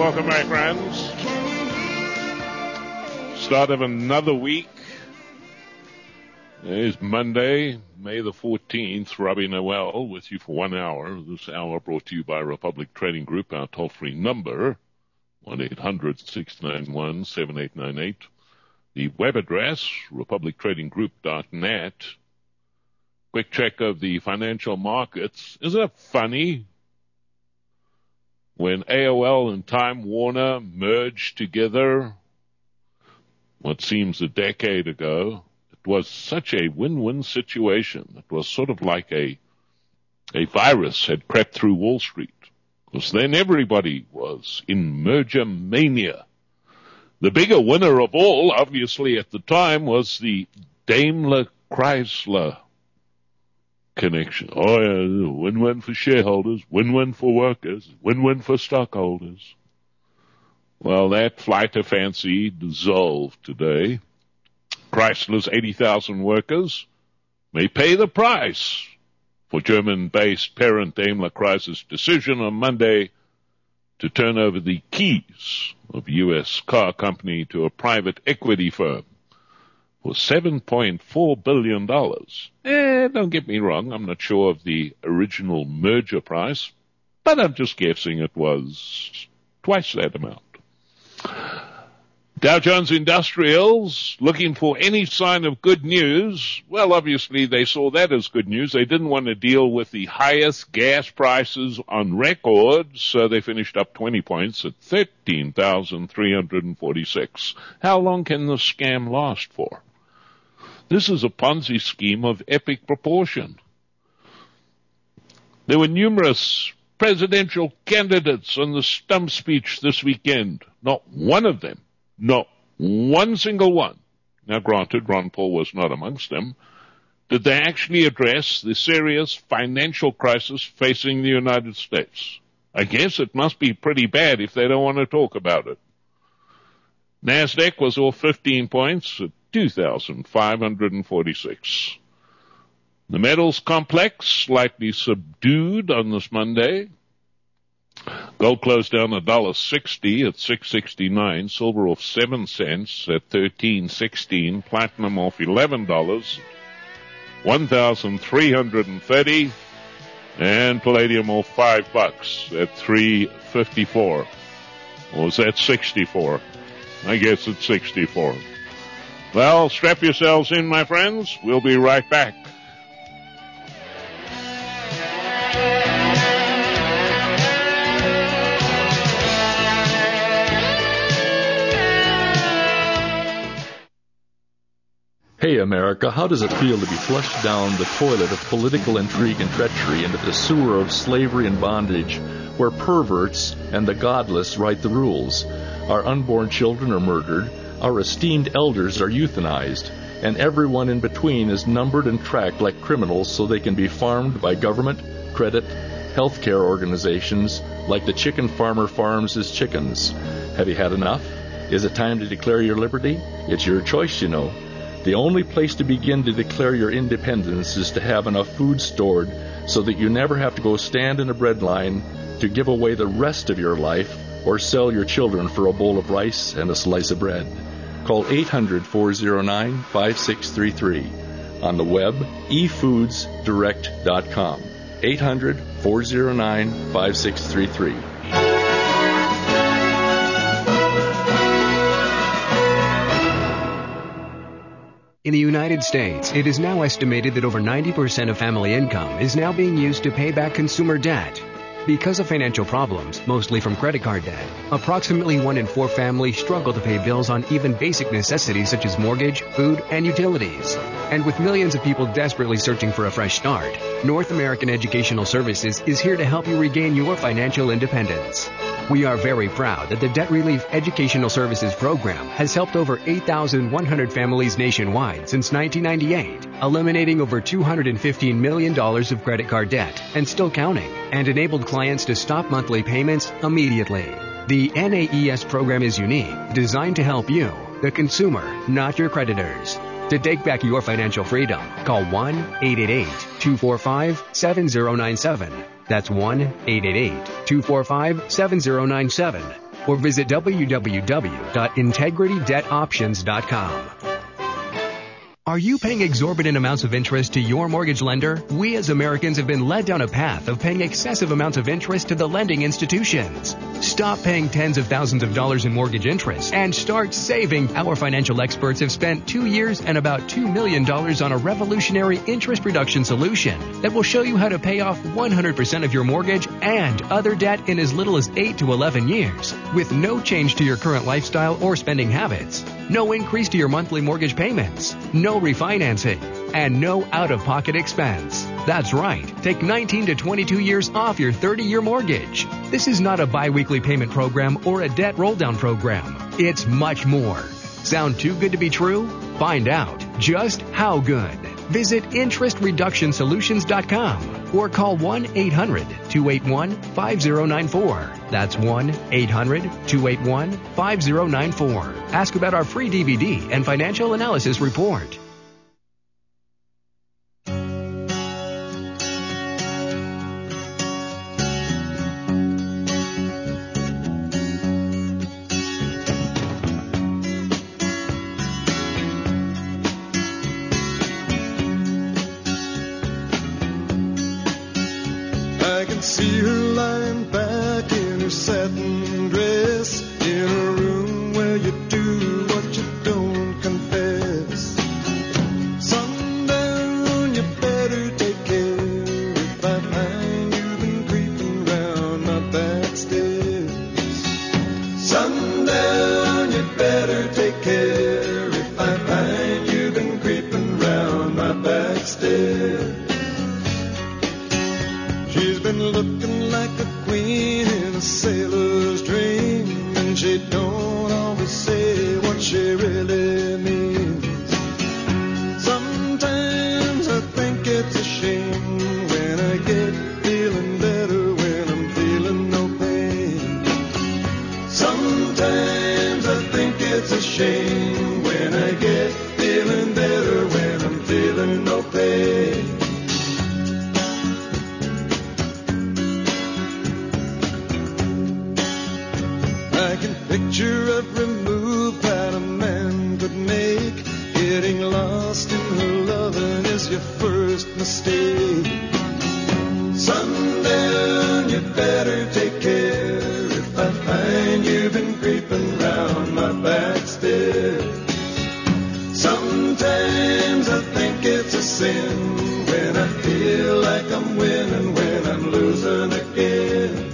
welcome, my friends. Start of another week. It is Monday, May the 14th. Robbie Noel with you for 1 hour. This hour brought to you by Republic Trading Group. Our toll-free number, 1-800-691-7898. The web address, republictradinggroup.net. Quick check of the financial markets. Isn't it funny? When AOL and Time Warner merged together, what seems a decade ago, it was such a win-win situation. It was sort of like a virus had crept through Wall Street, because then everybody was in merger mania. The bigger winner of all, obviously at the time, was the Daimler-Chrysler connection. Oh, yeah, win-win for shareholders, win-win for workers, win-win for stockholders. Well, that flight of fancy dissolved today. Chrysler's 80,000 workers may pay the price for German-based parent Daimler-Chrysler's decision on Monday to turn over the keys of U.S. car company to a private equity firm for $7.4 billion. Don't get me wrong, I'm not sure of the original merger price, but I'm just guessing it was twice that amount. Dow Jones Industrials looking for any sign of good news. Well, obviously they saw that as good news. They didn't want to deal with the highest gas prices on record, so they finished up 20 points at 13,346. How long can the scam last for? This is a Ponzi scheme of epic proportion. There were numerous presidential candidates on the stump speech this weekend. Not one of them, not one single one. Now granted, Ron Paul was not amongst them. Did they actually address the serious financial crisis facing the United States? I guess it must be pretty bad if they don't want to talk about it. NASDAQ was off 15 points at 2,546. The metals complex slightly subdued on this Monday. Gold closed down $1.60 at $6.69. Silver off 7 cents at $13.16. Platinum off $11, $1,330. And palladium off $5 at $3.54. Or was that 64? I guess it's 64. Well, strap yourselves in, my friends. We'll be right back. Hey, America, how does it feel to be flushed down the toilet of political intrigue and treachery into the sewer of slavery and bondage, where perverts and the godless write the rules? Our unborn children are murdered, our esteemed elders are euthanized, and everyone in between is numbered and tracked like criminals so they can be farmed by government, credit, healthcare organizations like the chicken farmer farms his chickens. Have you had enough? Is it time to declare your liberty? It's your choice, you know. The only place to begin to declare your independence is to have enough food stored so that you never have to go stand in a bread line to give away the rest of your life or sell your children for a bowl of rice and a slice of bread. Call 800-409-5633. On the web, efoodsdirect.com. 800-409-5633. In the United States, it is now estimated that over 90% of family income is now being used to pay back consumer debt. Because of financial problems, mostly from credit card debt, approximately 1 in 4 families struggle to pay bills on even basic necessities such as mortgage, food, and utilities. And with millions of people desperately searching for a fresh start, North American Educational Services is here to help you regain your financial independence. We are very proud that the Debt Relief Educational Services Program has helped over 8,100 families nationwide since 1998, eliminating over $215 million of credit card debt and still counting, and enabled clients to stop monthly payments immediately. The NAES program is unique, designed to help you, the consumer, not your creditors. To take back your financial freedom, call 1-888-245-7097. That's 1-888-245-7097. or visit www.integritydebtoptions.com. Are you paying exorbitant amounts of interest to your mortgage lender? We as Americans have been led down a path of paying excessive amounts of interest to the lending institutions. Stop paying tens of thousands of dollars in mortgage interest and start saving. Our financial experts have spent 2 years and about $2 million on a revolutionary interest reduction solution that will show you how to pay off 100% of your mortgage and other debt in as little as 8 to 11 years with no change to your current lifestyle or spending habits. No increase to your monthly mortgage payments. No refinancing. And no out-of-pocket expense. That's right. Take 19 to 22 years off your 30-year mortgage. This is not a bi-weekly payment program or a debt roll-down program. It's much more. Sound too good to be true? Find out just how good. Visit interestreductionsolutions.com or call 1-800-281-5094. That's 1-800-281-5094. Ask about our free DVD and financial analysis report. See her lying back in her satin dress in a room where you do what you don't confess. Sundown, you better take care if I find you've been creeping round my back stairs. Sundown, you better take care if I find you've been creeping round my back stairs. She's been looking like a queen in a sailor's dream, and she don't always say what she really means. Sometimes I think it's a shame when I get feeling better when I'm feeling no pain. Sometimes I think it's a shame when I get feeling better when I'm feeling no pain. Picture every move that a man could make. Getting lost in her loving is your first mistake. Sundown, you better take care if I find you've been creeping round my back stairs. Sometimes I think it's a sin when I feel like I'm winning when I'm losing again.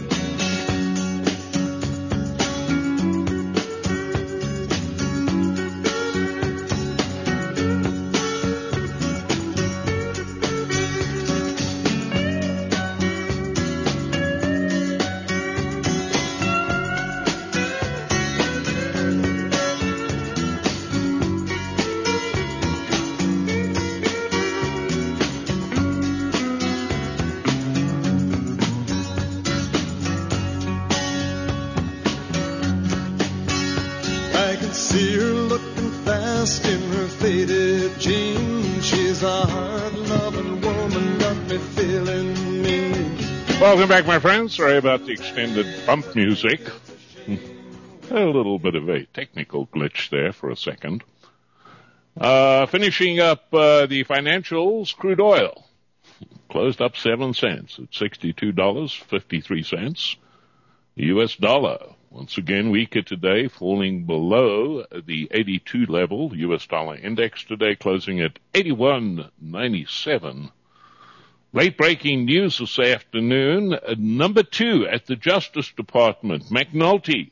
See her looking fast in her faded jeans. She's a hard-loving woman, got me feeling mean. Welcome back, my friends. Sorry about the extended bump music. A little bit of a technical glitch there for a second. Finishing up the financials, crude oil closed up 7 cents at $62.53. The U.S. dollar, once again weaker today, falling below the 82 level. The U.S. dollar index today closing at 81.97. Late-breaking news this afternoon. Number 2 at the Justice Department, McNulty,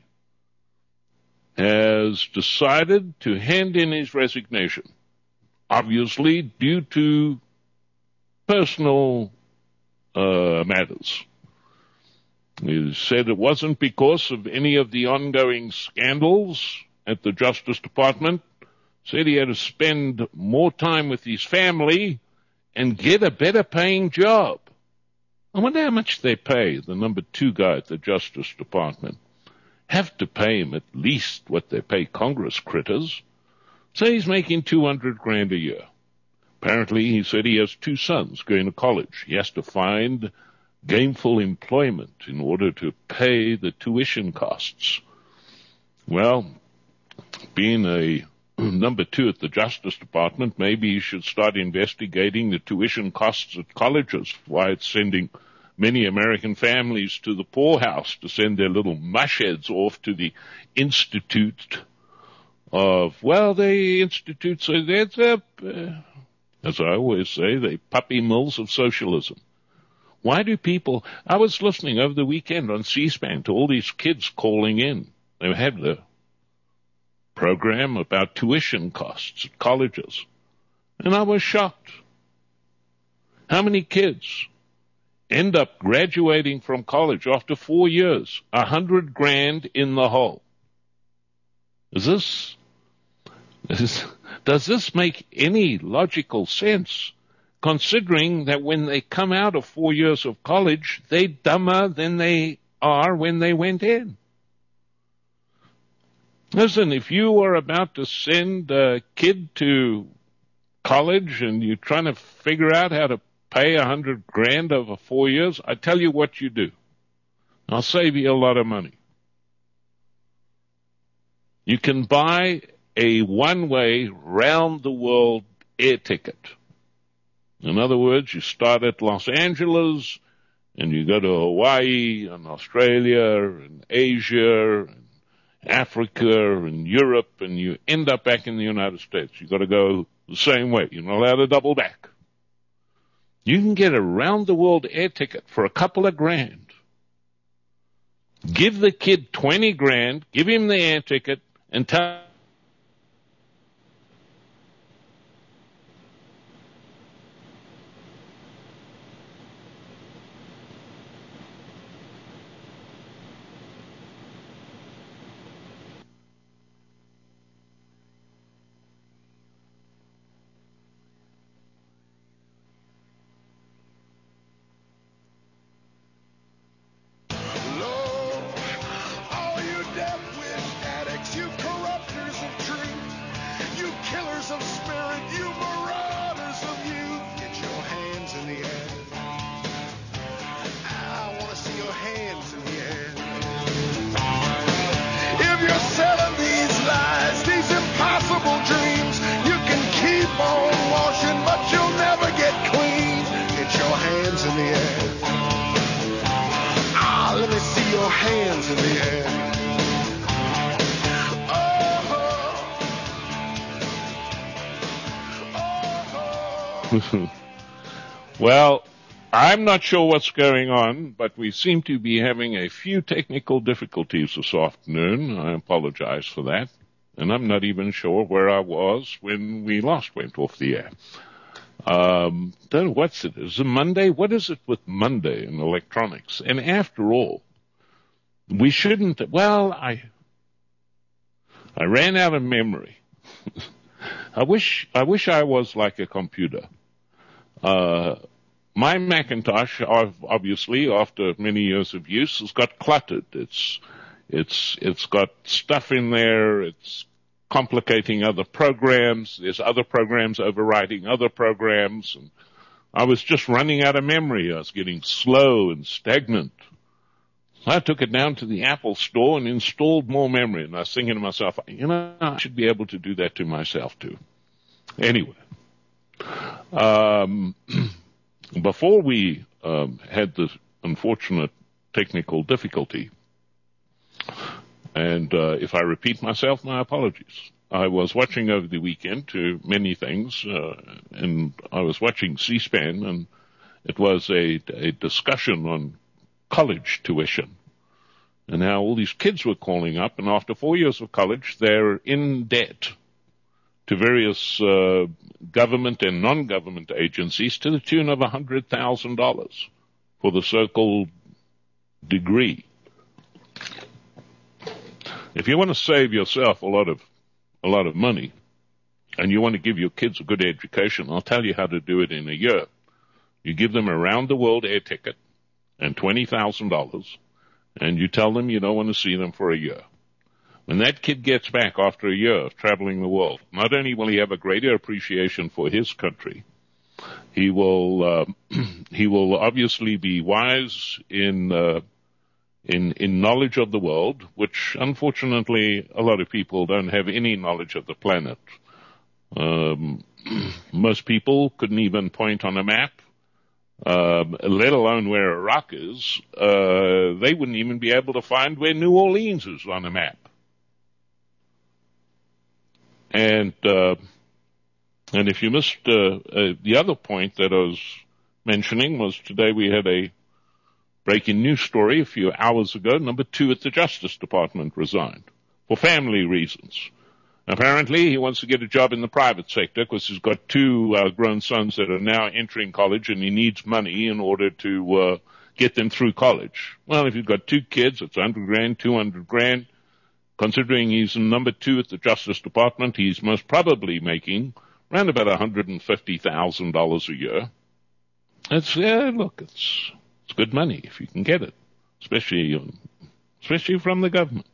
has decided to hand in his resignation, obviously due to personal matters. He said it wasn't because of any of the ongoing scandals at the Justice Department. Said he had to spend more time with his family and get a better paying job. I wonder how much they pay the number 2 guy at the Justice Department. Have to pay him at least what they pay Congress critters. Say he's making $200,000 a year. Apparently, he said he has 2 sons going to college. He has to find gainful employment in order to pay the tuition costs. Well, being a number 2 at the Justice Department, maybe you should start investigating the tuition costs at colleges, why it's sending many American families to the poorhouse to send their little mushheads off to the Institute of, the Institute, so that's as I always say, the puppy mills of socialism. Why do people, I was listening over the weekend on C-SPAN to all these kids calling in. They had the program about tuition costs at colleges. And I was shocked. How many kids end up graduating from college after 4 years, $100,000 in the hole? Does this make any logical sense, considering that when they come out of 4 years of college, they're dumber than they are when they went in? Listen, if you are about to send a kid to college and you're trying to figure out how to pay $100,000 over 4 years, I tell you what you do. I'll save you a lot of money. You can buy a one-way round-the-world air ticket. In other words, you start at Los Angeles and you go to Hawaii and Australia and Asia and Africa and Europe, and you end up back in the United States. You've got to go the same way. You're not allowed to double back. You can get a round-the-world air ticket for a couple of grand. Give the kid $20,000, give him the air ticket, and tell Well, I'm not sure what's going on, but we seem to be having a few technical difficulties this afternoon. I apologize for that. And I'm not even sure where I was when we last went off the air. Don't know what's it. Is it Monday? What is it with Monday in electronics? And after all, we shouldn't, I ran out of memory. I wish I was like a computer. My Macintosh, obviously, after many years of use, has got cluttered. It's got stuff in there. It's complicating other programs. There's other programs overwriting other programs. And I was just running out of memory. I was getting slow and stagnant. So I took it down to the Apple store and installed more memory. And I was thinking to myself, I should be able to do that to myself too. Anyway. Before we had the unfortunate technical difficulty, and if I repeat myself, my apologies. I was watching over the weekend to many things, and I was watching C-SPAN, and it was a discussion on college tuition, and how all these kids were calling up, and after 4 years of college, they're in debt to various government and non-government agencies to the tune of $100,000 for the so-called degree. If you want to save yourself a lot of money, and you want to give your kids a good education, I'll tell you how to do it in a year. You give them a round-the-world air ticket and $20,000, and you tell them you don't want to see them for a year. When that kid gets back after a year of traveling the world, not only will he have a greater appreciation for his country, he will obviously be wise in in knowledge of the world, which unfortunately a lot of people don't have any knowledge of the planet. Most people couldn't even point on a map, let alone where Iraq is. They wouldn't even be able to find where New Orleans is on a map. And if you missed the other point that I was mentioning was today we had a breaking news story a few hours ago. Number 2 at the Justice Department resigned for family reasons. Apparently, he wants to get a job in the private sector because he's got 2 grown sons that are now entering college, and he needs money in order to get them through college. Well, if you've got 2 kids, it's $100,000, $200,000. Considering he's number 2 at the Justice Department, he's most probably making around about $150,000 a year. It's good money if you can get it, especially from the government.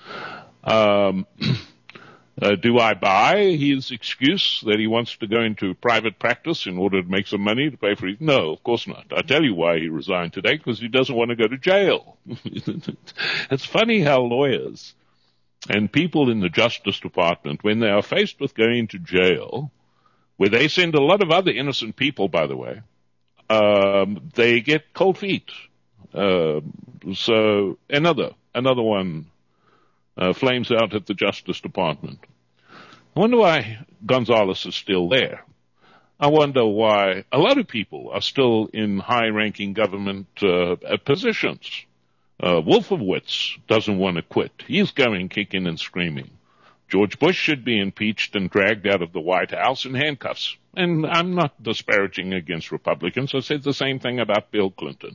Do I buy his excuse that he wants to go into private practice in order to make some money to pay for it? No, of course not. I tell you why he resigned today, because he doesn't want to go to jail. It's funny how lawyers and people in the Justice Department, when they are faced with going to jail, where they send a lot of other innocent people, by the way, they get cold feet. So another one flames out at the Justice Department. I wonder why Gonzales is still there. I wonder why a lot of people are still in high-ranking government positions. Wolfowitz doesn't want to quit. He's going kicking and screaming. George Bush should be impeached and dragged out of the White House in handcuffs. And I'm not disparaging against Republicans. I said the same thing about Bill Clinton.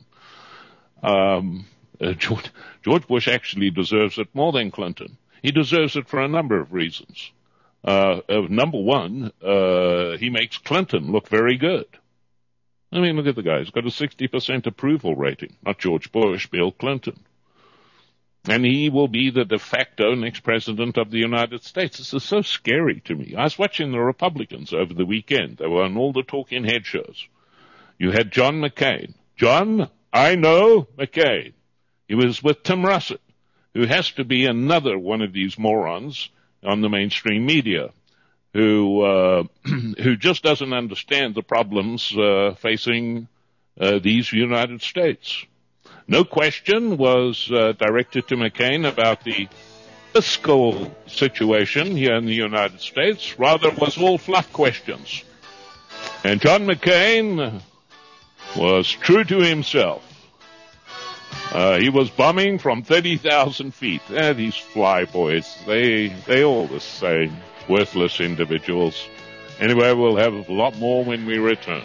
George Bush actually deserves it more than Clinton. He deserves it for a number of reasons. Number one, he makes Clinton look very good. I mean, look at the guy. He's got a 60% approval rating. Not George Bush, Bill Clinton. And he will be the de facto next president of the United States. This is so scary to me. I was watching the Republicans over the weekend. They were on all the talking head shows. You had John McCain. John, I know McCain. He was with Tim Russert, who has to be another one of these morons on the mainstream media, who just doesn't understand the problems facing these United States. No question was directed to McCain about the fiscal situation here in the United States. Rather, it was all fluff questions. And John McCain was true to himself. He was bombing from 30,000 feet. These flyboys, they all the same, worthless individuals. Anyway, we'll have a lot more when we return.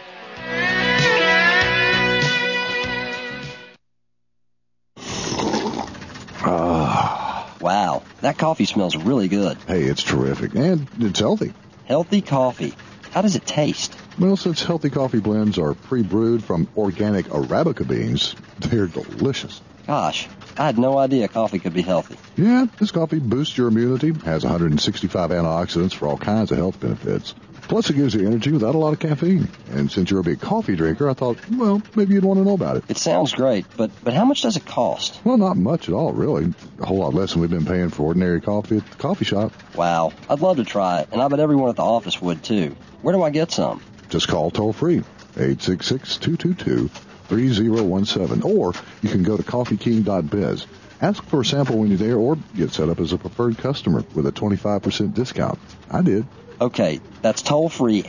Wow, that coffee smells really good. Hey, it's terrific, and it's healthy. Healthy coffee. How does it taste? Well, since healthy coffee blends are pre-brewed from organic Arabica beans, they're delicious. Gosh, I had no idea coffee could be healthy. Yeah, this coffee boosts your immunity, has 165 antioxidants for all kinds of health benefits. Plus, it gives you energy without a lot of caffeine. And since you're a big coffee drinker, I thought, well, maybe you'd want to know about it. It sounds great, but how much does it cost? Well, not much at all, really. A whole lot less than we've been paying for ordinary coffee at the coffee shop. Wow, I'd love to try it, and I bet everyone at the office would, too. Where do I get some? Just call toll-free, 866-222-3017. Or you can go to coffeeking.biz. Ask for a sample when you're there, or get set up as a preferred customer with a 25% discount. I did. Okay, that's toll-free,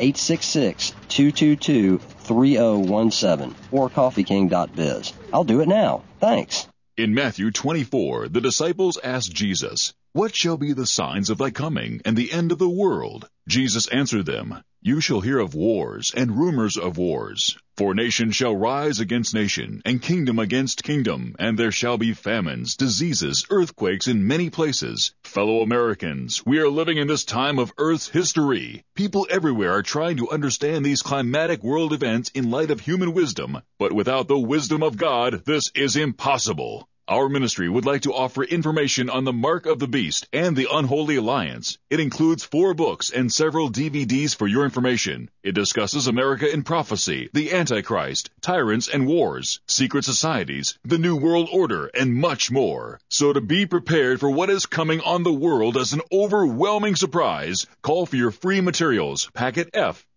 866-222-3017, or coffeeking.biz. I'll do it now. Thanks. In Matthew 24, the disciples asked Jesus, "What shall be the signs of thy coming and the end of the world?" Jesus answered them, "You shall hear of wars and rumors of wars. For nation shall rise against nation, and kingdom against kingdom, and there shall be famines, diseases, earthquakes in many places. Fellow Americans, we are living in this time of Earth's history. People everywhere are trying to understand these climatic world events in light of human wisdom, but without the wisdom of God, this is impossible. Our ministry would like to offer information on the Mark of the Beast and the Unholy Alliance. It includes 4 books and several DVDs for your information. It discusses America in prophecy, the Antichrist, tyrants and wars, secret societies, the New World Order, and much more. So to be prepared for what is coming on the world as an overwhelming surprise, call for your free materials. Packet F,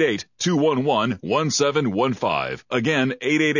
888-211-1715. Again,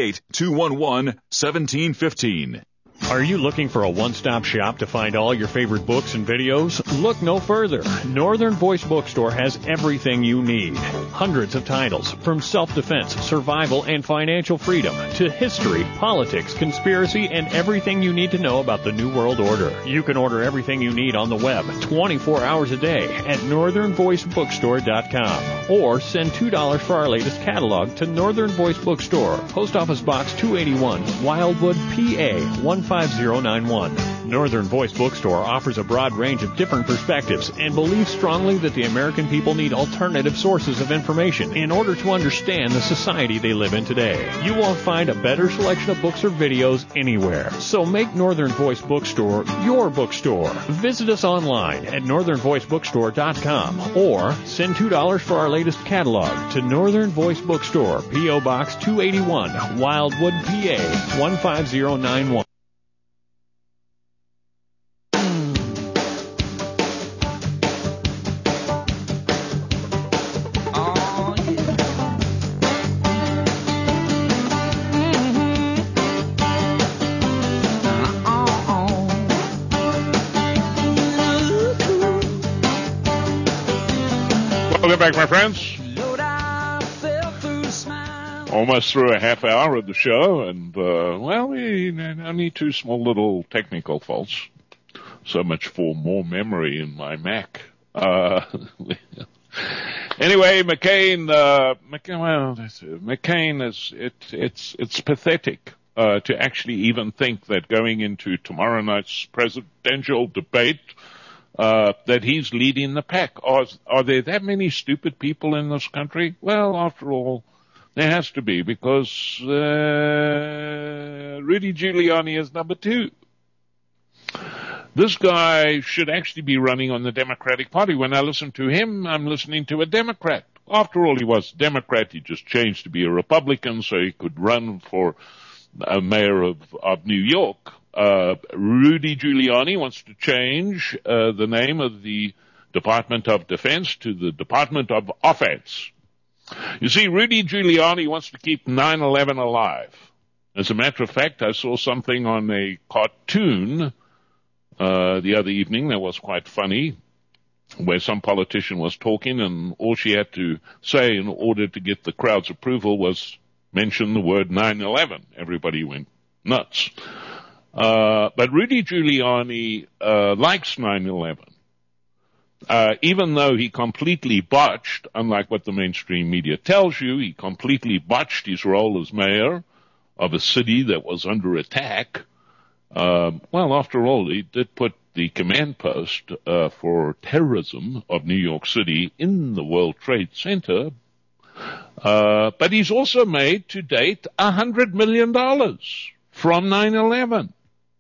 888-211-1715. Are you looking for a one-stop shop to find all your favorite books and videos? Look no further. Northern Voice Bookstore has everything you need. Hundreds of titles, from self-defense, survival, and financial freedom, to history, politics, conspiracy, and everything you need to know about the New World Order. You can order everything you need on the web 24 hours a day at northernvoicebookstore.com, or send $2 for our latest catalog to Northern Voice Bookstore, Post Office Box 281, Wildwood, PA 15091. Northern Voice Bookstore offers a broad range of different perspectives and believes strongly that the American people need alternative sources of information in order to understand the society they live in today. You won't find a better selection of books or videos anywhere. So make Northern Voice Bookstore your bookstore. Visit us online at northernvoicebookstore.com or send $2 for our latest catalog to Northern Voice Bookstore, P.O. Box 281, Wildwood, PA 15091. Welcome back, my friends. Almost through a half hour of the show, and, we only 2 small little technical faults. So much for more memory in my Mac. Anyway, McCain is, it's pathetic, to actually even think that going into tomorrow night's presidential debate, that he's leading the pack. Are there that many stupid people in this country? Well, after all, there has to be, because Rudy Giuliani is number 2. This guy should actually be running on the Democratic Party. When I listen to him, I'm listening to a Democrat. After all, he was a Democrat. He just changed to be a Republican so he could run for mayor of New York. Rudy Giuliani wants to change the name of the Department of Defense to the Department of Offense. You see, Rudy Giuliani wants to keep 9/11 alive. As a matter of fact, I saw something on a cartoon the other evening that was quite funny, where some politician was talking, and all she had to say in order to get the crowd's approval was mention the word 9/11. Everybody went nuts. But Rudy Giuliani likes 9/11. Even though he completely botched, unlike what the mainstream media tells you, he completely botched his role as mayor of a city that was under attack. After all, he did put the command post for terrorism of New York City in the World Trade Center. But he's also made, to date, $100 million from 9/11.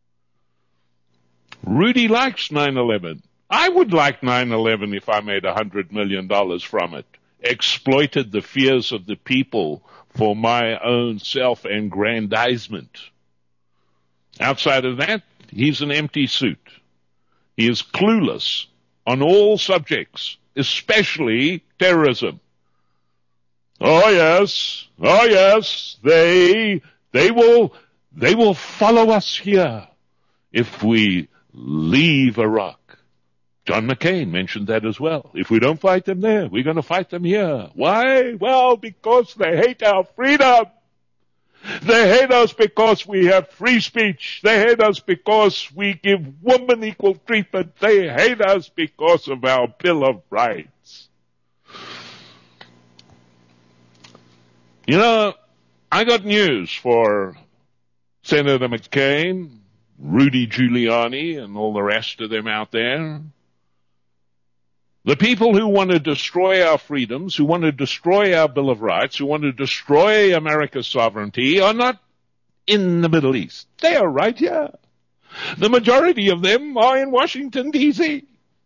Rudy likes 9/11. I would like 9/11 if I made $100 million from it. Exploited the fears of the people for my own self-aggrandizement. Outside of that, he's an empty suit. He is clueless on all subjects, especially terrorism. Oh yes, they will follow us here if we leave Iraq. John McCain mentioned that as well. If we don't fight them there, we're going to fight them here. Why? Well, because they hate our freedom. They hate us because we have free speech. They hate us because we give women equal treatment. They hate us because of our Bill of Rights. You know, I got news for Senator McCain, Rudy Giuliani, and all the rest of them out there. The people who want to destroy our freedoms, who want to destroy our Bill of Rights, who want to destroy America's sovereignty, are not in the Middle East. They are right here. The majority of them are in Washington, D.C.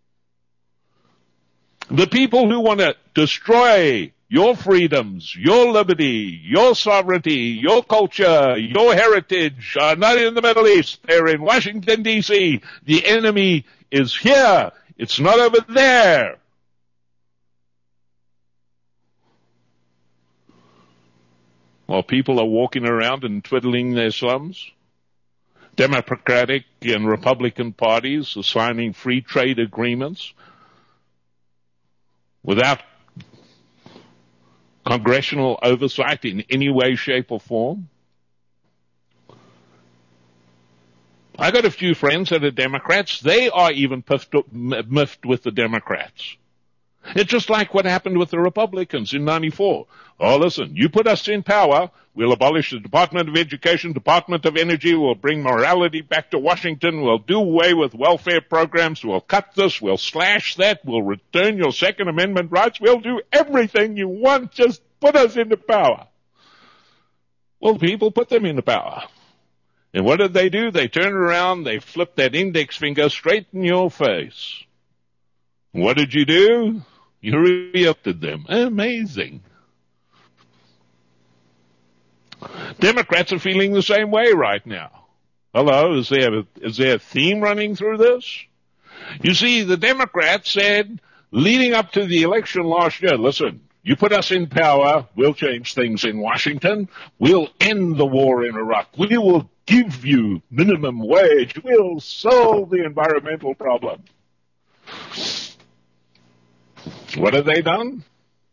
The people who want to destroy your freedoms, your liberty, your sovereignty, your culture, your heritage are not in the Middle East. They're in Washington, D.C. The enemy is here. It's not over there. While people are walking around and twiddling their thumbs, Democratic and Republican parties are signing free trade agreements without congressional oversight in any way, shape, or form. I got a few friends that are Democrats. They are even miffed with the Democrats. It's just like what happened with the Republicans in 94. Oh, listen, you put us in power, we'll abolish the Department of Education, Department of Energy, we'll bring morality back to Washington, we'll do away with welfare programs, we'll cut this, we'll slash that, we'll return your Second Amendment rights, we'll do everything you want, just put us into power. Well, people put them into power. And what did they do? They turned around, they flipped that index finger straight in your face. What did you do? You re-elected them. Amazing. Democrats are feeling the same way right now. Hello, is there a theme running through this? You see, the Democrats said, leading up to the election last year, listen, you put us in power, we'll change things in Washington, we'll end the war in Iraq, we will give you minimum wage, we'll solve the environmental problem. What have they done?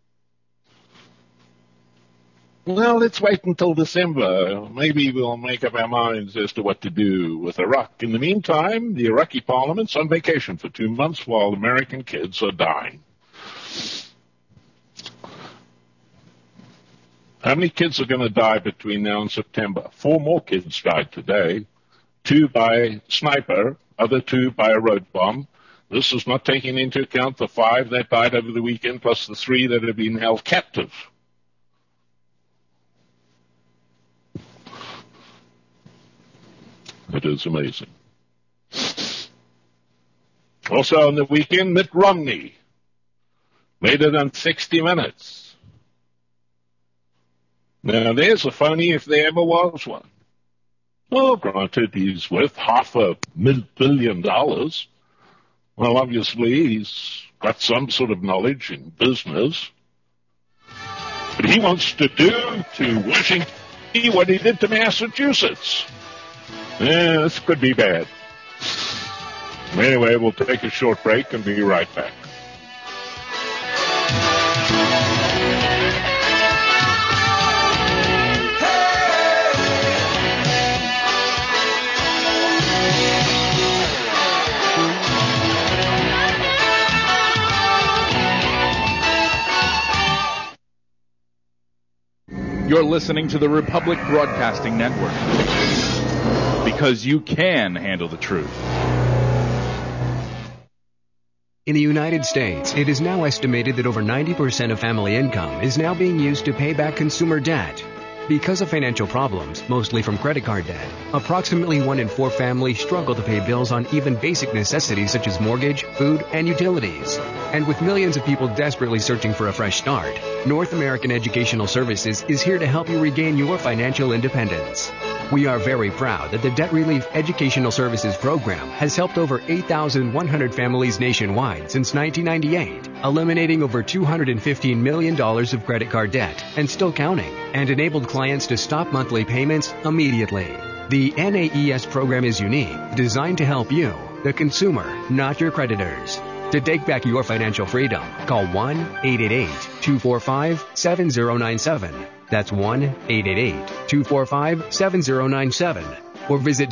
Well, let's wait until December. Maybe we'll make up our minds as to what to do with Iraq. In the meantime, the Iraqi parliament's on vacation for 2 months while American kids are dying. How many kids are going to die between now and September? 4 more kids died today. 2 by sniper, other 2 by a road bomb. This is not taking into account the 5 that died over the weekend, plus the 3 that have been held captive. It is amazing. Also on the weekend, Mitt Romney made it on 60 Minutes. Now, there's a phony if there ever was one. Well, granted, he's worth $500 million. Well, obviously, he's got some sort of knowledge in business. But he wants to do to Washington what he did to Massachusetts. Yeah, this could be bad. Anyway, we'll take a short break and be right back. You're listening to the Republic Broadcasting Network, because you can handle the truth. In the United States, it is now estimated that over 90% of family income is now being used to pay back consumer debt. Because of financial problems, mostly from credit card debt, approximately 1 in 4 families struggle to pay bills on even basic necessities such as mortgage, food, and utilities. And with millions of people desperately searching for a fresh start, North American Educational Services is here to help you regain your financial independence. We are very proud that the Debt Relief Educational Services Program has helped over 8,100 families nationwide since 1998, eliminating over $215 million of credit card debt and still counting, and enabled clients to stop monthly payments immediately. The NAES program is unique, designed to help you, the consumer, not your creditors. To take back your financial freedom, call 1-888-245-7097. That's 1-888-245-7097. Or visit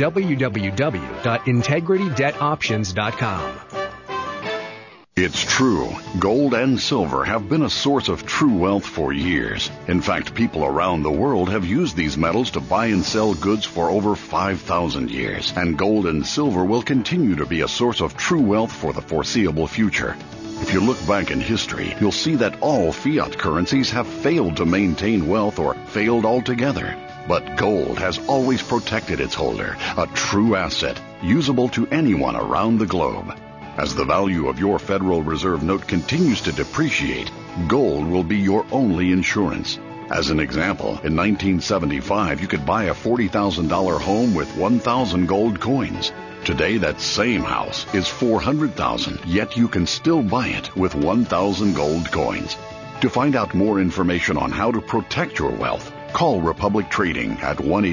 www.integritydebtoptions.com. It's true. Gold and silver have been a source of true wealth for years. In fact, people around the world have used these metals to buy and sell goods for over 5,000 years. And gold and silver will continue to be a source of true wealth for the foreseeable future. If you look back in history, you'll see that all fiat currencies have failed to maintain wealth or failed altogether. But gold has always protected its holder, a true asset, usable to anyone around the globe. As the value of your Federal Reserve note continues to depreciate, gold will be your only insurance. As an example, in 1975, you could buy a $40,000 home with 1,000 gold coins. Today, that same house is $400,000, yet you can still buy it with 1,000 gold coins. To find out more information on how to protect your wealth, call Republic Trading at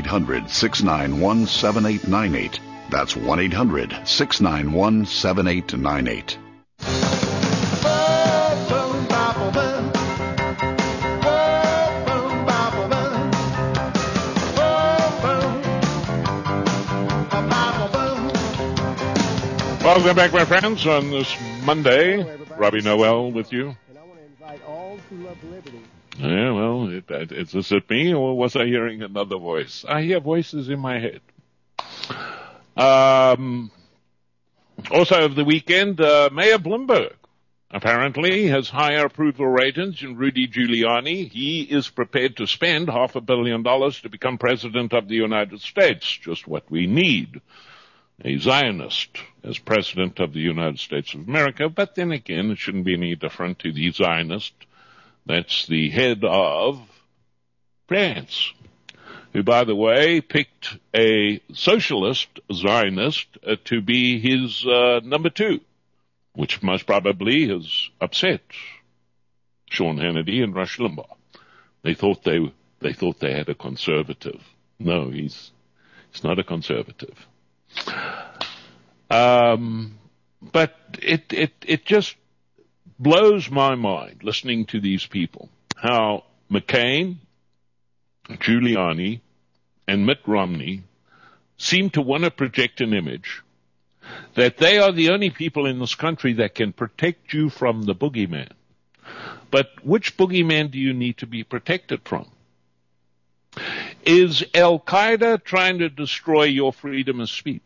1-800-691-7898. That's 1-800-691-7898. Welcome back, my friends, on this Monday. Robbie Noel with you. And I want to invite all who love liberty. Yeah, well, is it me, or was I hearing another voice? I hear voices in my head. Also over the weekend, Mayor Bloomberg apparently has higher approval ratings than Rudy Giuliani. He is prepared to spend $500 million to become president of the United States, just what we need. A Zionist as president of the United States of America, but then again, it shouldn't be any different to the Zionist that's the head of France, who, by the way, picked a socialist Zionist to be his number two, which most probably has upset Sean Hannity and Rush Limbaugh. They thought they had a conservative. No, he's not a conservative. But it just blows my mind listening to these people, how McCain, Giuliani, and Mitt Romney seem to want to project an image that they are the only people in this country that can protect you from the boogeyman. But which boogeyman do you need to be protected from? Is Al-Qaeda trying to destroy your freedom of speech?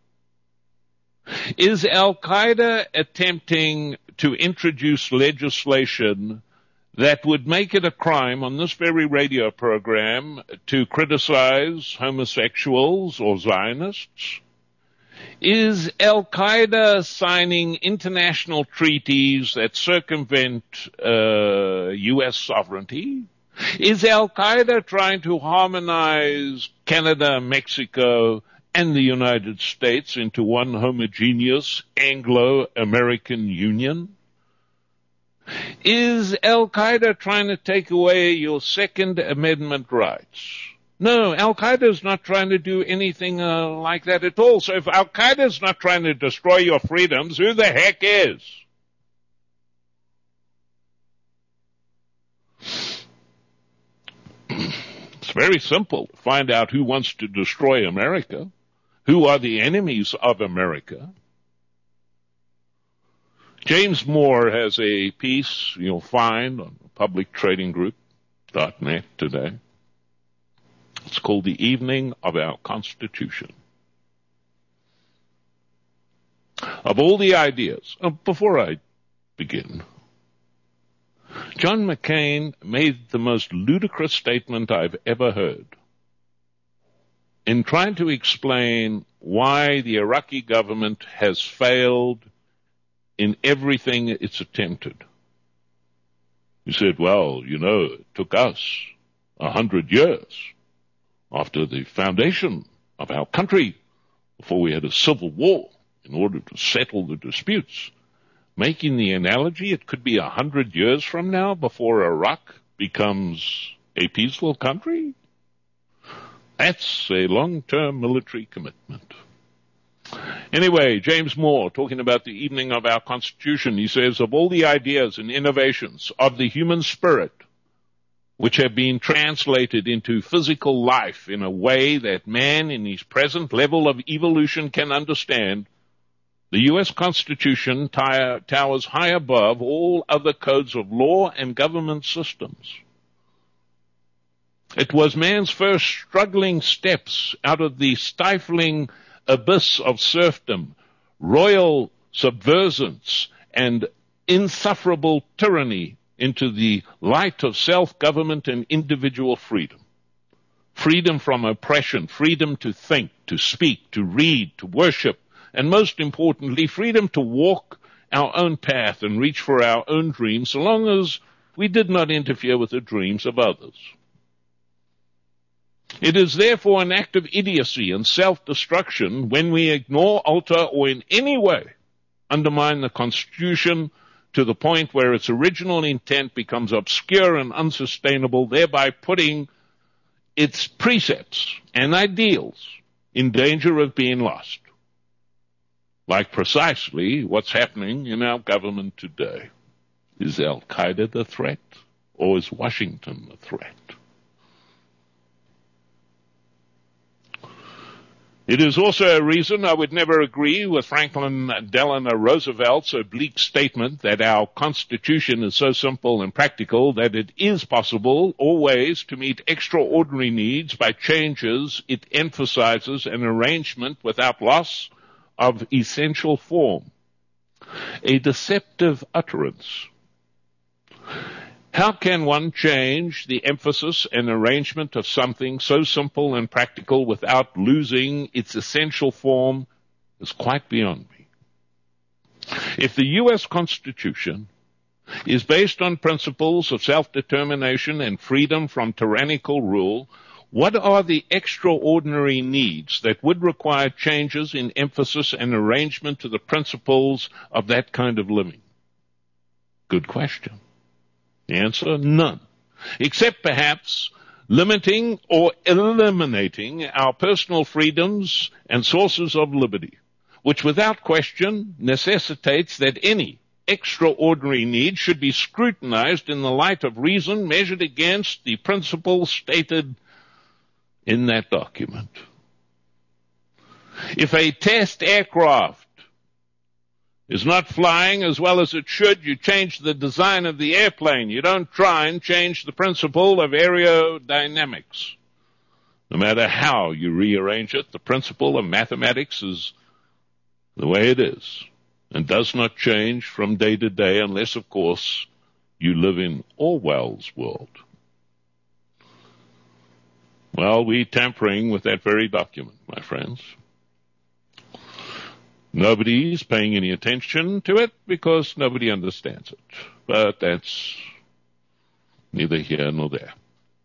Is Al-Qaeda attempting to introduce legislation that would make it a crime on this very radio program to criticize homosexuals or Zionists? Is Al-Qaeda signing international treaties that circumvent U.S. sovereignty? Is Al-Qaeda trying to harmonize Canada, Mexico, and the United States into one homogeneous Anglo-American union? Is Al-Qaeda trying to take away your Second Amendment rights? No, Al-Qaeda is not trying to do anything like that at all. So if Al-Qaeda is not trying to destroy your freedoms, who the heck is? It's very simple to find out who wants to destroy America, who are the enemies of America. James Moore has a piece you'll find on publictradinggroup.net today. It's called The Evening of Our Constitution. Of all the ideas, before I begin, John McCain made the most ludicrous statement I've ever heard in trying to explain why the Iraqi government has failed in everything it's attempted. He said, well, it took us 100 years after the foundation of our country before we had a civil war in order to settle the disputes. Making the analogy, it could be 100 years from now before Iraq becomes a peaceful country. That's a long-term military commitment. Anyway, James Moore, talking about the evening of our Constitution, he says, of all the ideas and innovations of the human spirit which have been translated into physical life in a way that man in his present level of evolution can understand, the U.S. Constitution towers high above all other codes of law and government systems. It was man's first struggling steps out of the stifling abyss of serfdom, royal subversience, and insufferable tyranny into the light of self-government and individual freedom. freedom from oppression, freedom to think, to speak, to read, to worship, and most importantly, freedom to walk our own path and reach for our own dreams, so long as we did not interfere with the dreams of others. It is therefore an act of idiocy and self-destruction when we ignore, alter, or in any way undermine the Constitution to the point where its original intent becomes obscure and unsustainable, thereby putting its precepts and ideals in danger of being lost. Like precisely what's happening in our government today. Is Al-Qaeda the threat, or is Washington the threat? It is also a reason I would never agree with Franklin Delano Roosevelt's oblique statement that our Constitution is so simple and practical that it is possible always to meet extraordinary needs by changes it emphasizes an arrangement without loss of essential form. A deceptive utterance. How can one change the emphasis and arrangement of something so simple and practical without losing its essential form is quite beyond me. If the U.S. Constitution is based on principles of self-determination and freedom from tyrannical rule, what are the extraordinary needs that would require changes in emphasis and arrangement to the principles of that kind of living? Good question. The answer, none. Except perhaps limiting or eliminating our personal freedoms and sources of liberty, which without question necessitates that any extraordinary need should be scrutinized in the light of reason measured against the principles stated in that document. If a test aircraft is not flying as well as it should, you change the design of the airplane. You don't try and change the principle of aerodynamics. No matter how you rearrange it, the principle of mathematics is the way it is and does not change from day to day unless, of course, you live in Orwell's world. Well, we're tampering with that very document, my friends. Nobody's paying any attention to it because nobody understands it. But that's neither here nor there.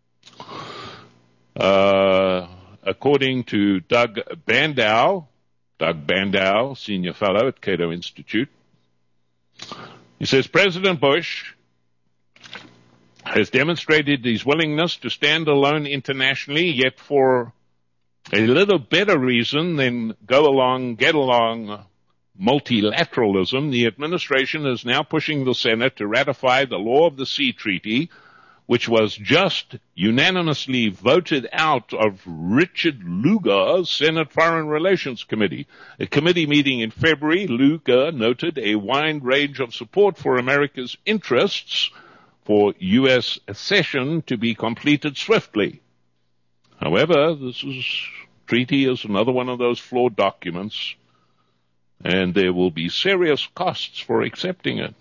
According to Doug Bandow, senior fellow at Cato Institute, he says President Bush has demonstrated his willingness to stand alone internationally, yet for a little better reason than get along multilateralism, the administration is now pushing the Senate to ratify the Law of the Sea Treaty, which was just unanimously voted out of Richard Lugar's Senate Foreign Relations Committee. A committee meeting in February, Lugar noted a wide range of support for America's interests for U.S. accession to be completed swiftly. However, this treaty is another one of those flawed documents, and there will be serious costs for accepting it.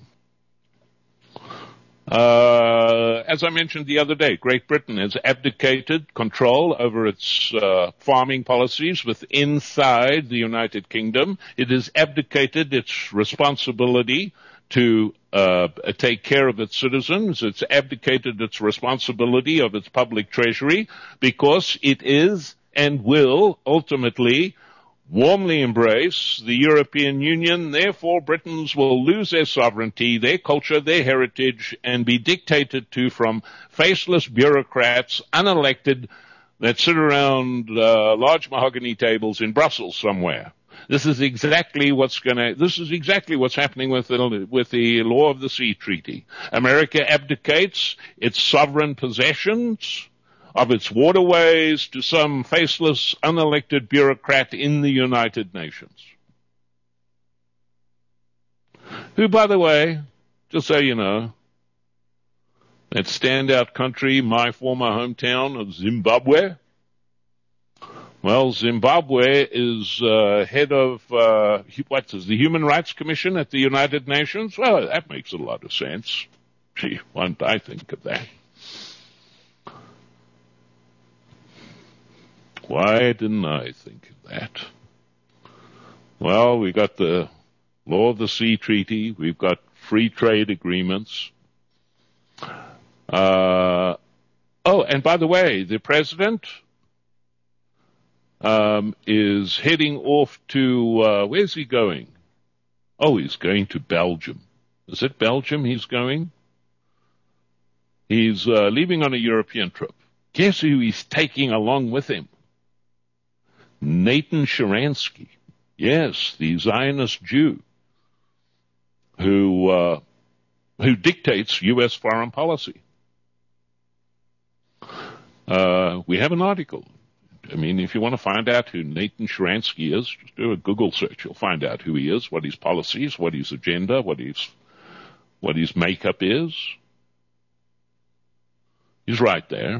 As I mentioned the other day, Great Britain has abdicated control over its farming policies inside the United Kingdom. It has abdicated its responsibility to take care of its citizens. It's abdicated its responsibility of its public treasury because it is and will ultimately warmly embrace the European Union. Therefore, Britons will lose their sovereignty, their culture, their heritage, and be dictated to from faceless bureaucrats, unelected, that sit around large mahogany tables in Brussels somewhere. This is exactly what's happening with the Law of the Sea Treaty. America abdicates its sovereign possessions of its waterways to some faceless, unelected bureaucrat in the United Nations. Who, by the way, just so you know, that standout country, my former hometown of Zimbabwe. Well, Zimbabwe is head of, the Human Rights Commission at the United Nations. Well, that makes a lot of sense. Gee, why don't I think of that? Why didn't I think of that? Well, we got the Law of the Sea Treaty. We've got free trade agreements. Oh, and by the way, the president is heading off to, where's he going? Oh, he's going to Belgium. Is it Belgium he's going? He's leaving on a European trip. Guess who he's taking along with him? Nathan Sharansky. Yes, the Zionist Jew who dictates U.S. foreign policy. We have an article. I mean, if you want to find out who Nathan Sharansky is, just do a Google search. You'll find out who he is, what his policies, what his agenda, what his makeup is. He's right there.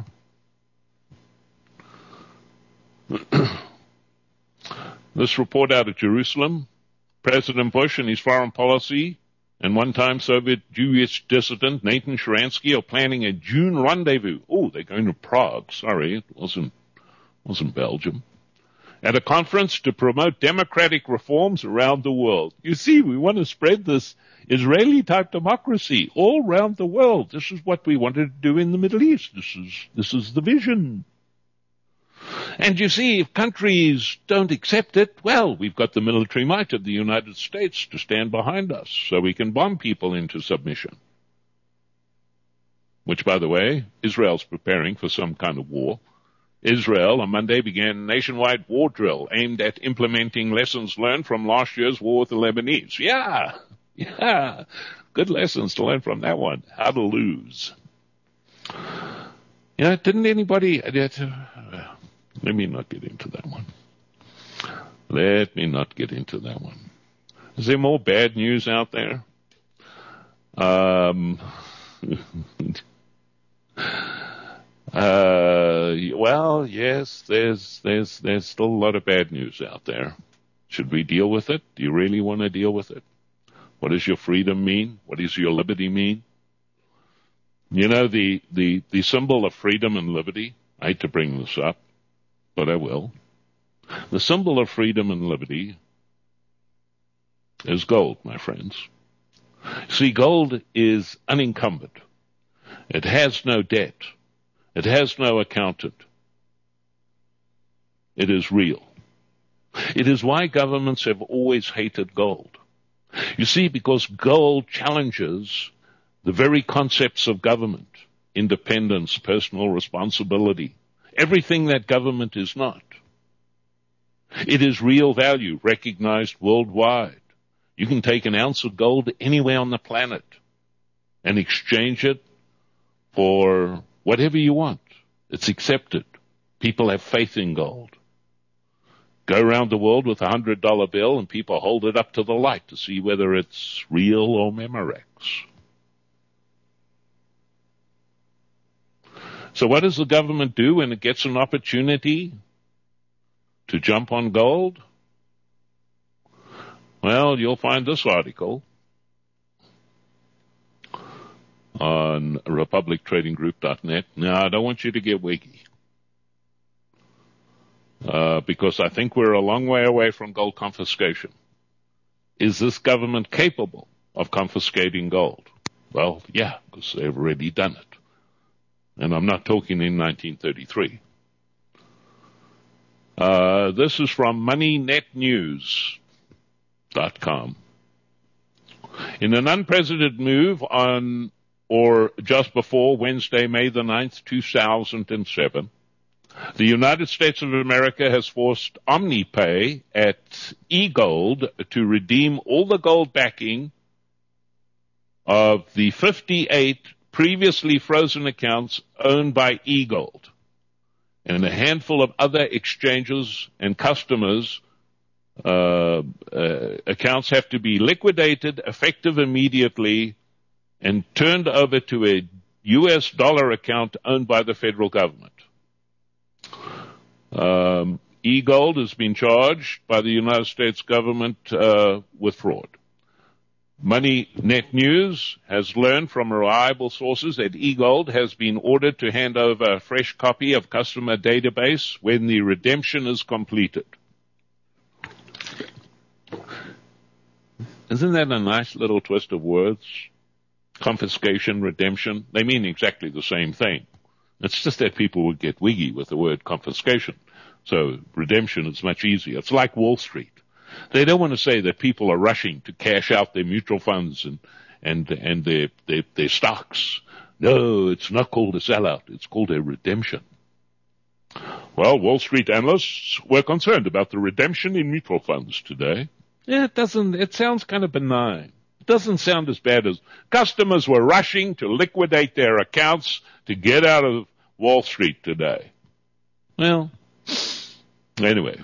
This report out of Jerusalem, President Bush and his foreign policy and one-time Soviet Jewish dissident Nathan Sharansky are planning a June rendezvous. Oh, they're going to Prague. Sorry, it wasn't Belgium. At a conference to promote democratic reforms around the world. You see, we want to spread this Israeli-type democracy all around the world. This is what we wanted to do in the Middle East. This is the vision. And you see, if countries don't accept it, well, we've got the military might of the United States to stand behind us so we can bomb people into submission. Which, by the way, Israel's preparing for some kind of war. Israel on Monday began a nationwide war drill aimed at implementing lessons learned from last year's war with the Lebanese. Yeah, good lessons to learn from that one. How to lose. Yeah, didn't anybody... Let me not get into that one. Is there more bad news out there? Well, yes, there's still a lot of bad news out there. Should we deal with it? Do you really want to deal with it? What does your freedom mean? What does your liberty mean? You know, the symbol of freedom and liberty, I hate to bring this up, but I will. The symbol of freedom and liberty is gold, my friends. See, gold is unencumbered. It has no debt. It has no accountant. It is real. It is why governments have always hated gold. You see, because gold challenges the very concepts of government, independence, personal responsibility, everything that government is not. It is real value, recognized worldwide. You can take an ounce of gold anywhere on the planet and exchange it for whatever you want. It's accepted. People have faith in gold. Go around the world with a $100 bill and people hold it up to the light to see whether it's real or Memorex. So what does the government do when it gets an opportunity to jump on gold? Well, you'll find this article on republictradinggroup.net. Now, I don't want you to get wiggy, because I think we're a long way away from gold confiscation. Is this government capable of confiscating gold? Well, yeah, because they've already done it. And I'm not talking in 1933. This is from MoneyNetNews.com. In an unprecedented move on or just before Wednesday, May the 9th, 2007, the United States of America has forced OmniPay at eGold to redeem all the gold backing of the 58 previously frozen accounts owned by eGold. And a handful of other exchanges and customers' accounts have to be liquidated, effective immediately, and turned over to a U.S. dollar account owned by the federal government. eGold has been charged by the United States government with fraud. Money Net News has learned from reliable sources that eGold has been ordered to hand over a fresh copy of customer database when the redemption is completed. Isn't that a nice little twist of words? Confiscation, redemption, they mean exactly the same thing. It's just that people would get wiggy with the word confiscation. So redemption is much easier. It's like Wall Street. They don't want to say that people are rushing to cash out their mutual funds and their stocks. No, it's not called a sellout. It's called a redemption. Well, Wall Street analysts were concerned about the redemption in mutual funds today. Yeah, it sounds kind of benign. It doesn't sound as bad as customers were rushing to liquidate their accounts to get out of Wall Street today. Well, anyway.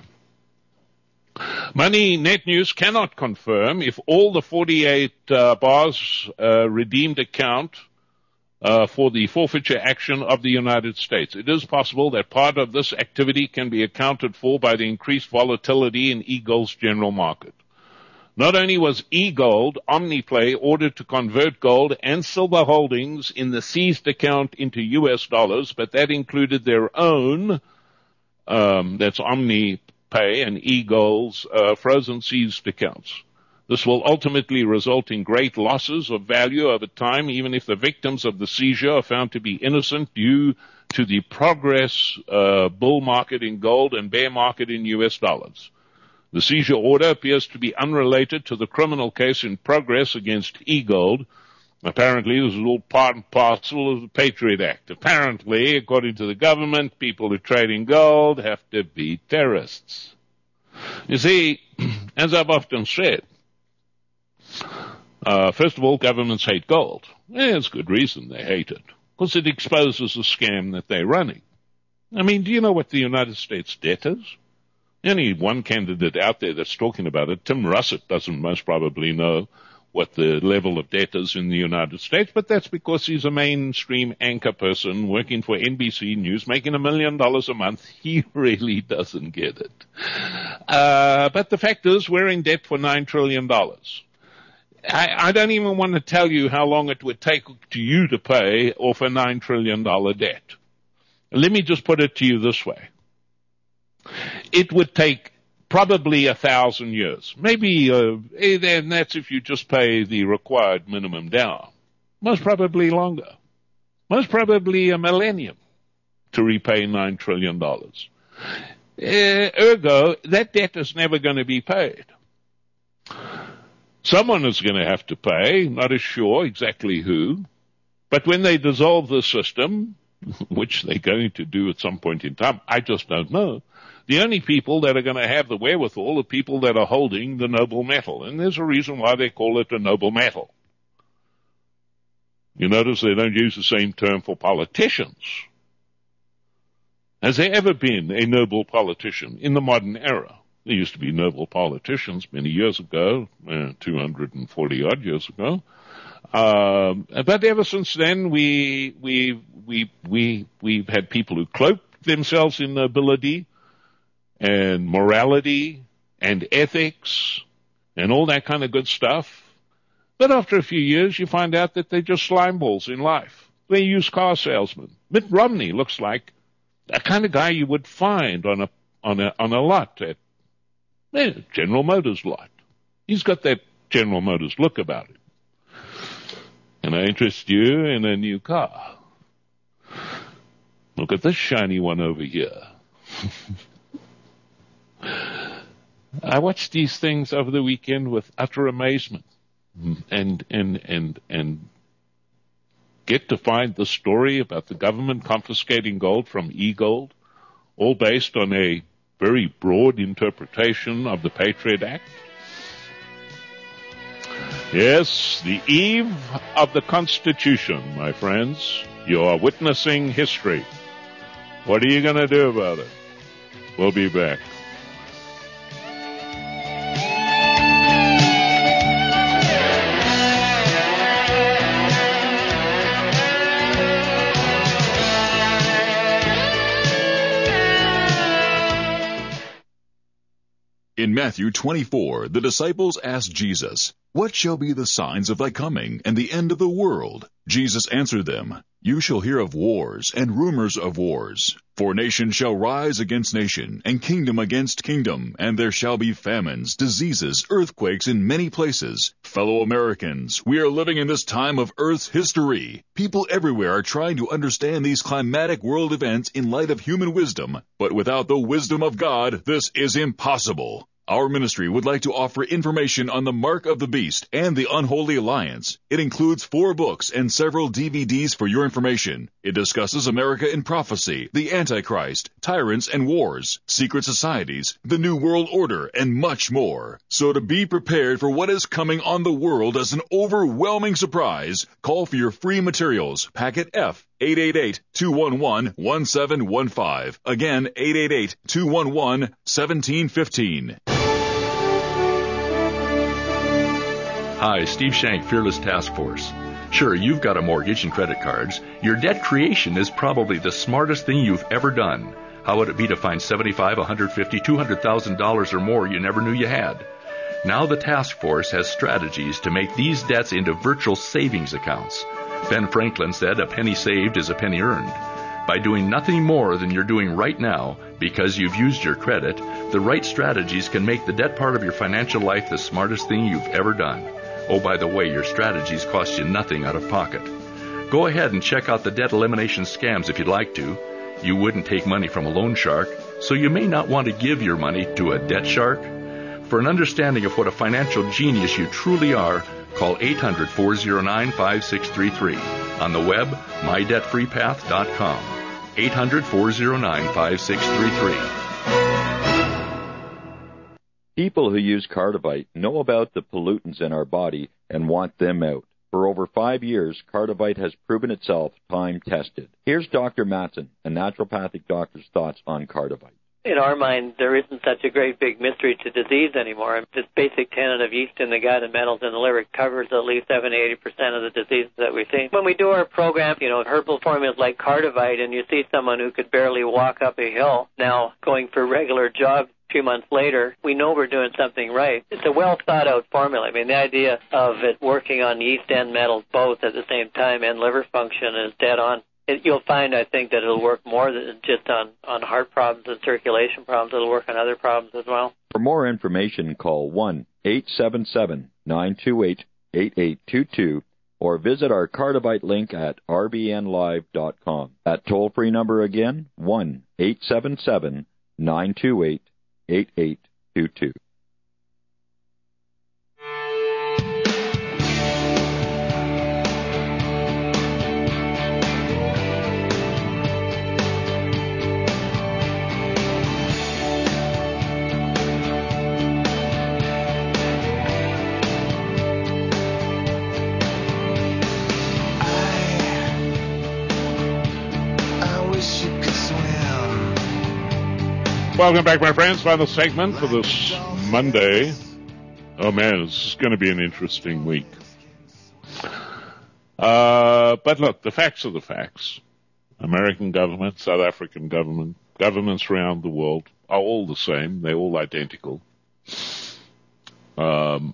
Money Net News cannot confirm if all the 48 bars redeemed account for the forfeiture action of the United States. It is possible that part of this activity can be accounted for by the increased volatility in eGold's general market. Not only was eGold OmniPlay ordered to convert gold and silver holdings in the seized account into US dollars, but that included their own, that's OmniPay and eGold's frozen seized accounts. This will ultimately result in great losses of value over time, even if the victims of the seizure are found to be innocent due to the progress bull market in gold and bear market in US dollars. The seizure order appears to be unrelated to the criminal case in progress against eGold. Apparently, this is all part and parcel of the Patriot Act. Apparently, according to the government, people who trade in gold have to be terrorists. You see, as I've often said, first of all, governments hate gold. There's good reason they hate it, because it exposes the scam that they're running. I mean, do you know what the United States debt is? Only one candidate out there that's talking about it. Tim Russett doesn't most probably know what the level of debt is in the United States, but that's because he's a mainstream anchor person working for NBC News, making $1 million a month. He really doesn't get it. But the fact is, we're in debt for $9 trillion. I don't even want to tell you how long it would take to you to pay off a $9 trillion debt. Let me just put it to you this way. It would take probably 1,000 years. Maybe, and that's if you just pay the required minimum down. Most probably longer. Most probably a millennium to repay $9 trillion. Ergo, that debt is never going to be paid. Someone is going to have to pay, not as sure exactly who, but when they dissolve the system, which they're going to do at some point in time, I just don't know. The only people that are going to have the wherewithal are people that are holding the noble metal. And there's a reason why they call it a noble metal. You notice they don't use the same term for politicians. Has there ever been a noble politician in the modern era? There used to be noble politicians many years ago, 240 odd years ago. But ever since then, we've had people who cloaked themselves in nobility and morality and ethics and all that kind of good stuff. But after a few years, you find out that they're just slime balls in life. They're used car salesmen. Mitt Romney looks like the kind of guy you would find on a lot at General Motors lot. He's got that General Motors look about him. Can I interest you in a new car? Look at this shiny one over here. I watched these things over the weekend with utter amazement and get to find the story about the government confiscating gold from eGold, all based on a very broad interpretation of the Patriot Act. Yes, the eve of the Constitution, my friends. You are witnessing history. What are you going to do about it? We'll be back. In Matthew 24, the disciples asked Jesus, "What shall be the signs of thy coming and the end of the world?" Jesus answered them, "You shall hear of wars and rumors of wars. For nation shall rise against nation, and kingdom against kingdom, and there shall be famines, diseases, earthquakes in many places. Fellow Americans, we are living in this time of Earth's history. People everywhere are trying to understand these climatic world events in light of human wisdom, but without the wisdom of God, this is impossible. Our ministry would like to offer information on the Mark of the Beast and the Unholy Alliance. It includes 4 books and several DVDs for your information. It discusses America in prophecy, the Antichrist, tyrants and wars, secret societies, the New World Order, and much more. So to be prepared for what is coming on the world as an overwhelming surprise, call for your free materials, packet F, 888-211-1715. Again, 888-211-1715. Hi, Steve Shank, Fearless Task Force. Sure, you've got a mortgage and credit cards. Your debt creation is probably the smartest thing you've ever done. How would it be to find $75,000, $150,000, $200,000 or more you never knew you had? Now the task force has strategies to make these debts into virtual savings accounts. Ben Franklin said, "A penny saved is a penny earned." By doing nothing more than you're doing right now, because you've used your credit, the right strategies can make the debt part of your financial life the smartest thing you've ever done. Oh, by the way, your strategies cost you nothing out of pocket. Go ahead and check out the debt elimination scams if you'd like to. You wouldn't take money from a loan shark, so you may not want to give your money to a debt shark. For an understanding of what a financial genius you truly are, call 800-409-5633. On the web, mydebtfreepath.com. 800-409-5633. People who use Cardivite know about the pollutants in our body and want them out. For over 5 years, Cardivite has proven itself time-tested. Here's Dr. Matson, a naturopathic doctor's thoughts on Cardivite. In our mind, there isn't such a great big mystery to disease anymore. This basic tenet of yeast in the gut and metals in the liver covers at least 70-80% of the diseases that we see. When we do our program, herbal formulas like Cardivite, and you see someone who could barely walk up a hill now going for regular jogs, a few months later, we know we're doing something right. It's a well-thought-out formula. I mean, the idea of it working on yeast and metals both at the same time and liver function is dead on. You'll find, I think, that it'll work more than just on heart problems and circulation problems. It'll work on other problems as well. For more information, call 1-877-928-8822 or visit our Cardivite link at rbnlive.com. That toll-free number again, 1-877-928-8822. Welcome back, my friends. Final segment for this Monday. Oh, man, this is going to be an interesting week. But look, the facts are the facts. American government, South African government, governments around the world are all the same. They're all identical. They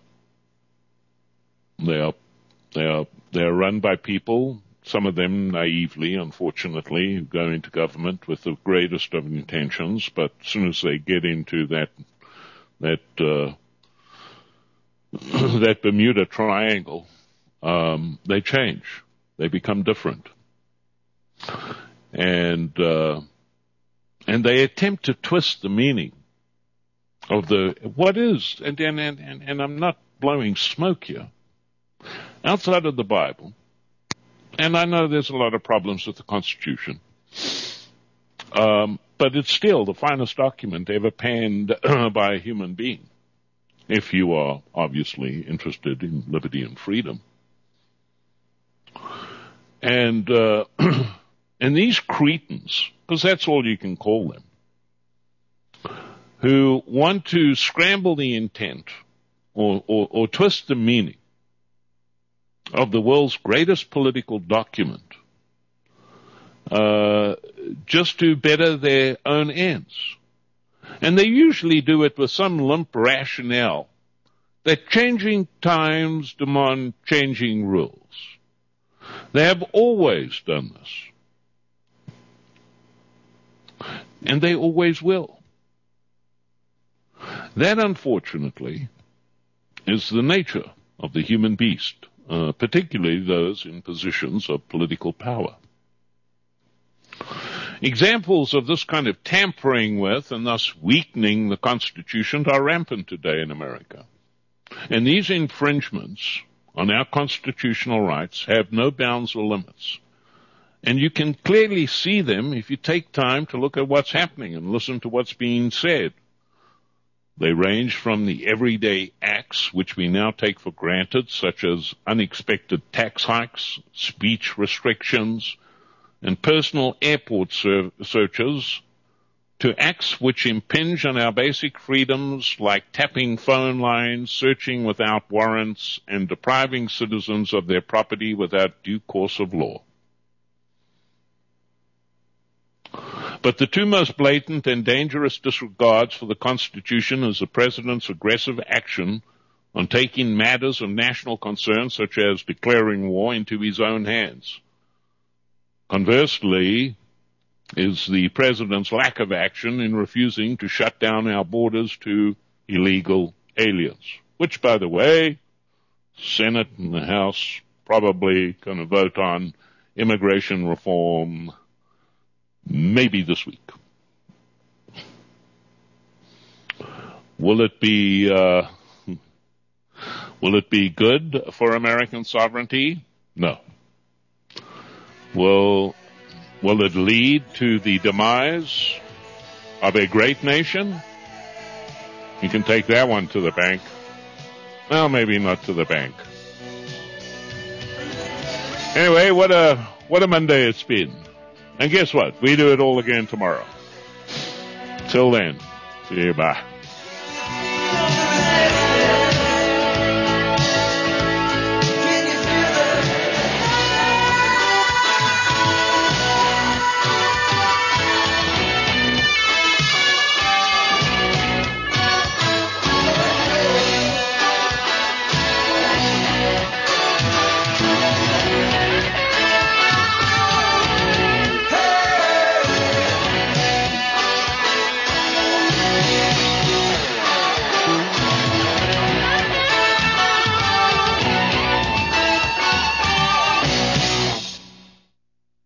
are run by people, some of them naively, unfortunately, who go into government with the greatest of intentions, but as soon as they get into that Bermuda Triangle, they change. They become different. And they attempt to twist the meaning of what is, and I'm not blowing smoke here, outside of the Bible. And I know there's a lot of problems with the Constitution. But it's still the finest document ever penned by a human being, if you are obviously interested in liberty and freedom. And these cretins, because that's all you can call them, who want to scramble the intent or twist the meaning of the world's greatest political document, just to better their own ends. And they usually do it with some limp rationale that changing times demand changing rules. They have always done this. And they always will. That, unfortunately, is the nature of the human beast, particularly those in positions of political power. Examples of this kind of tampering with and thus weakening the Constitution are rampant today in America. And these infringements on our constitutional rights have no bounds or limits. And you can clearly see them if you take time to look at what's happening and listen to what's being said. They range from the everyday acts which we now take for granted, such as unexpected tax hikes, speech restrictions, and personal airport searches, to acts which impinge on our basic freedoms like tapping phone lines, searching without warrants, and depriving citizens of their property without due course of law. But the two most blatant and dangerous disregards for the Constitution is the President's aggressive action on taking matters of national concern, such as declaring war, into his own hands. Conversely, is the President's lack of action in refusing to shut down our borders to illegal aliens, which, by the way, Senate and the House probably going to vote on immigration reform maybe this week. Will it be good for American sovereignty? No. Will it lead to the demise of a great nation? You can take that one to the bank. Well, maybe not to the bank. Anyway, what a Monday it's been. And guess what? We do it all again tomorrow. Till then, see you, bye.